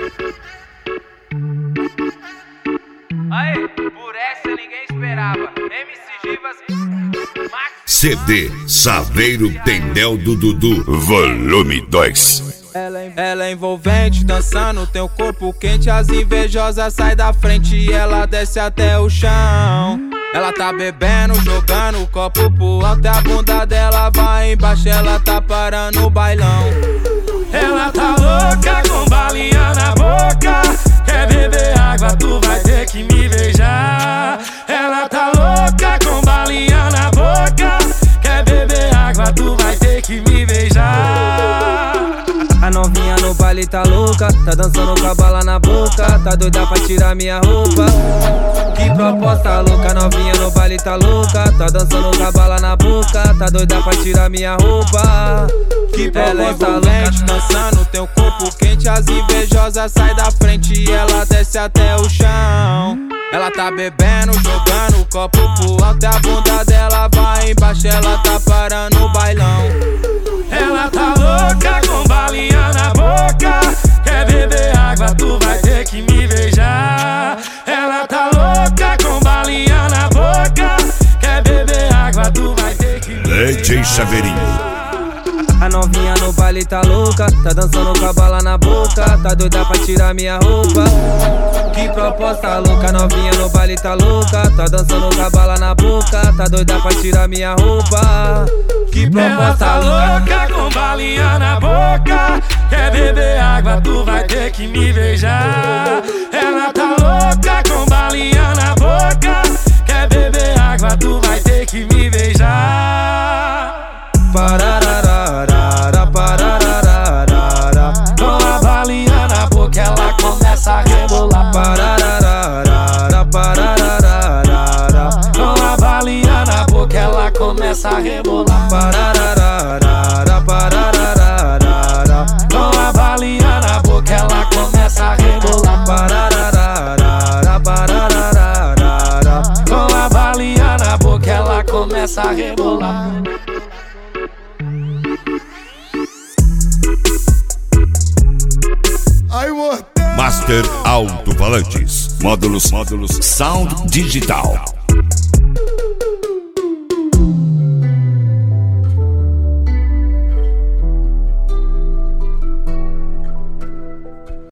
Aê, por essa ninguém esperava. MC Givas, Max. CD Saveiro Tendel do Dudu, volume 2. Ela é envolvente, dançando, tem o corpo quente. As invejosas saem da frente e ela desce até o chão. Ela tá bebendo, jogando o copo pro alto e a bunda dela vai embaixo. Ela tá parando o bailão. Ela tá louca com balinha na boca. Quer beber água, tu vai ter que me beijar. Ela tá louca com balinha na boca. Quer beber água, tu vai ter que me beijar. A novinha no baile tá louca, tá dançando com a bala na boca. Tá doida pra tirar minha roupa. Que proposta louca, novinha no baile tá louca. Tá dançando com a bala na boca. Tá doida pra tirar minha roupa. Que proposta louca, dançando, tem o corpo quente. As invejosas saem da frente e ela desce até o chão. Ela tá bebendo, jogando o copo pro alto e a bunda dela vai embaixo. Ela tá parando o bailão. Ela tá louca com balinha na boca. Quer beber água, tu vai ter que me beijar. Ela tá louca com balinha na boca. Quer beber água, tu vai ter que me beijar. DJ Saveirinho. A novinha no baile tá louca, tá dançando com a bala na boca. Tá doida pra tirar minha roupa. Que proposta louca, novinha no baile tá louca. Tá dançando com a bala na boca. Tá doida pra tirar minha roupa. Que proposta ela tá louca, louca com balinha na boca. Quer beber água, tu vai ter que me beijar. Ela tá louca com balinha na boca. Quer beber água, tu vai ter que me beijar. Parararara, parararara. Com a balinha na boca ela começa a rebolar. Parararara, parararara. Com a balinha na boca ela começa a rebolar. Parararara, parararara. Com a balinha na boca ela começa a rebolar. Parararara, parararara. Com a balinha na boca ela começa a rebolar. Master Alto-Falantes, módulos Sound Digital.